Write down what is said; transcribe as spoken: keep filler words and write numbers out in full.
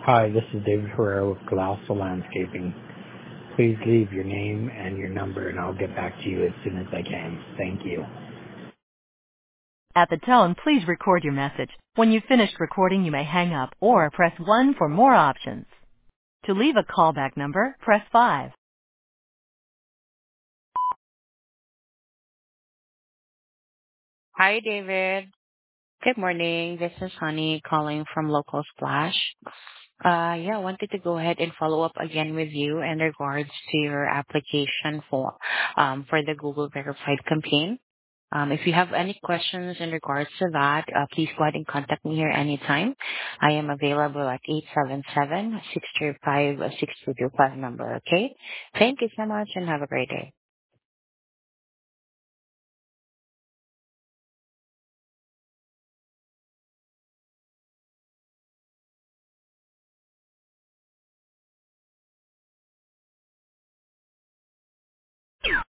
Hi, this is David Herrera with Colossal Landscaping. Please leave your name and your number, and I'll get back to you as soon as I can. Thank you. At the tone, please record your message. When you've finished recording, you may hang up or press one for more options. To leave a callback number, press five. Hi, David. Good morning. This is Honey calling from Local Splash. Uh, yeah, I wanted to go ahead and follow up again with you in regards to your application for um, for the Google Verified campaign. Um, if you have any questions in regards to that, uh, please go ahead and contact me here anytime. I am available at eight seven seven, six three five, six two two five number, okay? Thank you so much and have a great day.